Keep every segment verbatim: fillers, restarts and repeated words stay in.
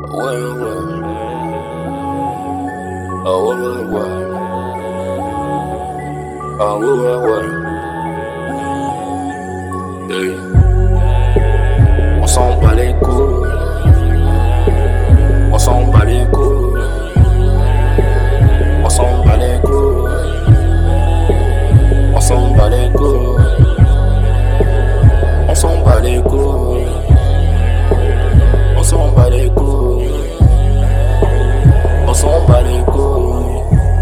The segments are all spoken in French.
Ouais, ouais. Ah ouais, ouais, ouais. Ah ouais, ouais, ouais. Hey. On s'en bat les couilles. On s'en bat les couilles. On s'en bat les couilles. On s'en bat les couilles. On s'en bat les couilles. On s'en bat les couilles. On s'en bat les couilles.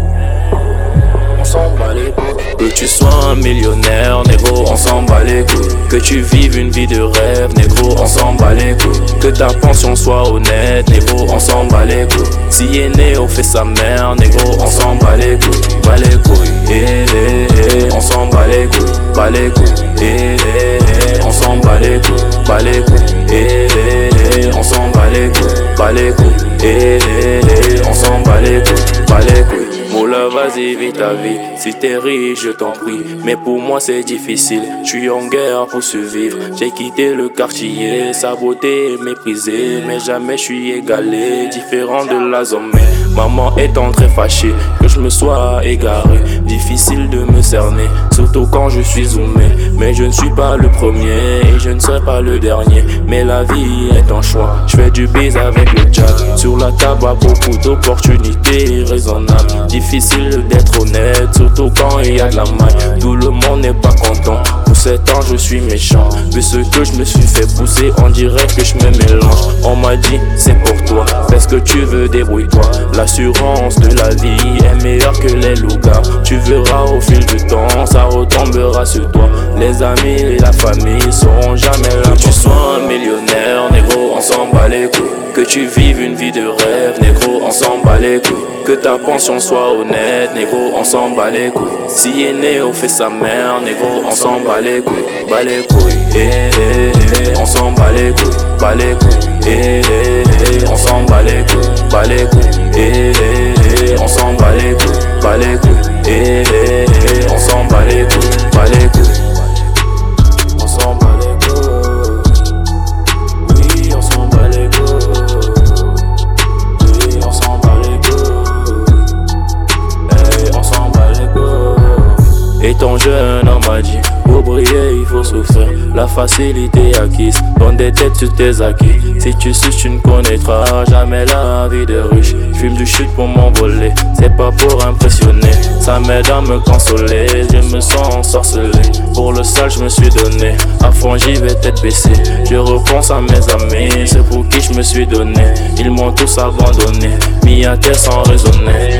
On s'en bat les couilles. Que tu sois un millionnaire, négro, on s'en bat les couilles. Que tu vives une vie de rêve, négro, on s'en bat les couilles. Que ta pension soit honnête, négro, on s'en bat les couilles. Si Néo fait sa mère, négro, on s'en bat les couilles. Bat les couilles, eh, eh, eh, on s'en bat les couilles. Bat les couilles, eh, eh, eh, on s'en bat les couilles. Bat les couilles, eh, eh, eh, on s'en bat les couilles. Bat les couilles, eh, eh, eh, on s'en bat les couilles. Bat les couilles. Moula, vas-y, vis ta vie. Si t'es riche, je t'en prie. Mais pour moi, c'est difficile. Je suis en guerre pour survivre. J'ai quitté le quartier, saboté, méprisé. Mais jamais je suis égalé, différent de la zone. Maman étant très fâchée que je me sois égaré. Difficile de me cerner, surtout quand je suis zoomé. Mais je ne suis pas le premier et je ne serai pas le dernier. Mais la vie est un choix. Je fais du bise avec le jack. Sur la table, beaucoup d'opportunités raisonnables. Difficile d'être honnête, surtout quand il y a de la maille. Tout le monde n'est pas content. Pour sept ans, je suis méchant. Vu ce que je me suis fait pousser, on dirait que je me mélange. On m'a dit, c'est pour toi. Fais ce que tu veux, débrouille-toi. L'assurance de la vie est meilleure que les loups-gars. Tu verras au fil du temps, ça retombera sur toi. Les amis et la famille seront jamais là. Que tu sois un millionnaire, négro, on s'en bat les couilles. Que tu vives une vie de rêve, négro, on s'en bat les couilles. Que ta pension soit honnête, négro, on s'en bat les couilles. Si Néo fait sa mère, négro, on s'en bat les couilles. Bat les couilles, eh, eh, eh, on s'en bat les couilles. Bat les couilles, eh, eh, eh, on s'en bat les couilles. Bat les couilles, eh, eh, eh, on s'en bat les couilles. Bat les couilles, eh, eh, eh, on s'en bat les couilles. Bat les couilles. On s'en bat les couilles. Oui, on s'en bat les couilles. Oui, on s'en bat les couilles. Hey, on s'en bat les couilles. Étant jeune, on m'a dit, pour briller, il faut souffrir. La facilité acquise, donne des têtes sur tes acquis. Si tu suces, tu ne connaîtras jamais la vie de riche. Fume du chute pour m'envoler, c'est pas pour impressionner. Ça m'aide à me consoler, je me sens ensorcelé. Pour le sale, je me suis donné, à fond j'y vais tête baissée. Je repense à mes amis, c'est pour qui je me suis donné. Ils m'ont tous abandonné, mis à terre sans raisonner.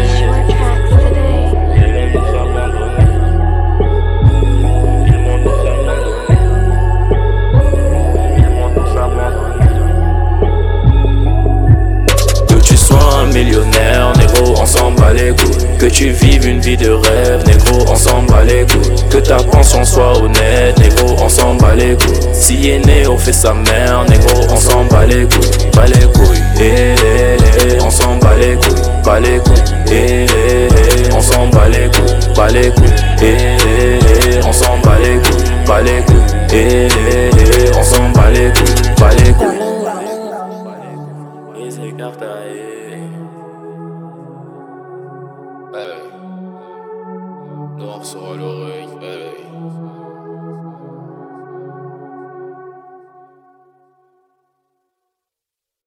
Millionnaire, négro, on s'en bat les couilles. Que tu vives une vie de rêve, négro, on s'en bat les couilles. Que ta pension soit honnête, négro, on s'en bat les couilles. Si Néo fait sa mère, négro, on s'en bat les couilles. Bat les couilles, eh, eh, eh, on s'en bat les couilles. Bat les couilles, eh, eh, eh, on s'en bat les couilles. Bat les couilles, eh, eh, eh, on s'en bat les couilles. Bat les couilles, eh, eh, eh, on s'en bat les couilles. Bat les couilles. Noir sur l'oreille, hey.